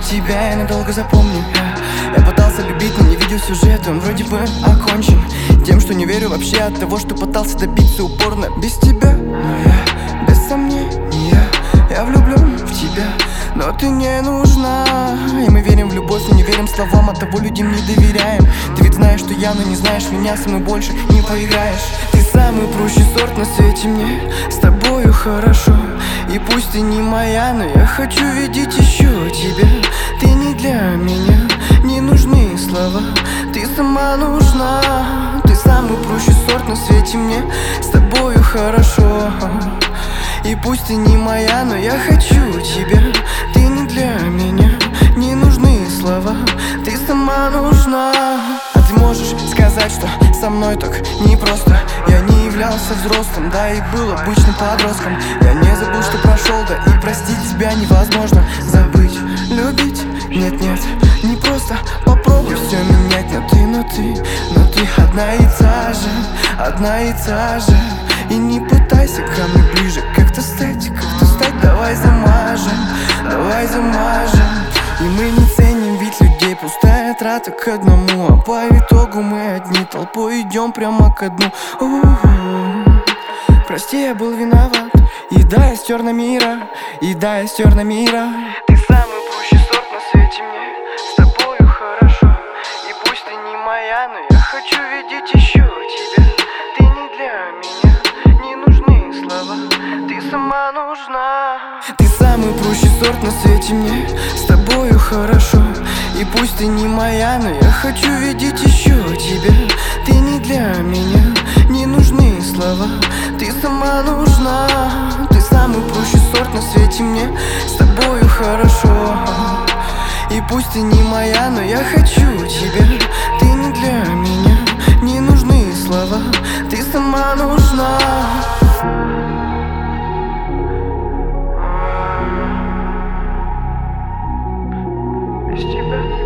тебя я надолго запомню. Я пытался любить, но не видел сюжет, он вроде бы окончен тем, что не верю вообще от того, что пытался добиться упорно без тебя. Но я без сомнения, я влюблен в тебя, но ты не нужна. И мы верим в любовь, но не верим словам, оттого людям не доверяем. Ты ведь знаешь, что я, но не знаешь меня, со мной больше не поиграешь. Ты самый прущий сорт на свете, мне с тобою хорошо. И пусть ты не моя, но я хочу видеть еще тебя. Ты не для меня, не нужны слова, ты сама нужна. Ты самый прущий сорт на свете, мне с тобою хорошо. И пусть ты не моя, но я хочу тебя. Ты не для меня, не нужны слова, ты сама нужна. А ты можешь сказать, что со мной так непросто. Я не являлся взрослым, да и был обычным подростком. Я не забыл, что прошел, да и простить тебя невозможно. Забыть, любить, нет-нет, не просто. Попробуй все менять, но ты одна и та же, одна и та же. И не пытайся ко мне ближе, как-то стать, давай замажем, давай замажем. И мы не ценим ведь людей, пустая трата к одному. А по итогу мы одни толпой идем прямо ко дну. Прости, я был виноват, и да, я стер на мира, и да, я стер на мира. Ты самый прущий сорт на свете, мне с тобою хорошо. И пусть ты не моя, но я хочу видеть еще тебя. Ты не для меня, не нужны слова, ты сама нужна. Ты самый прущий сорт на свете, мне с тобою хорошо. И пусть ты не моя, но я хочу видеть еще тебя. Ты не для меня, не нужны слова, ты сама нужна. Ты самый прущий сорт на свете, мне с тобою хорошо. И пусть ты не моя, но я хочу тебя. Ты не для меня, не нужны слова, ты сама нужна. Без тебя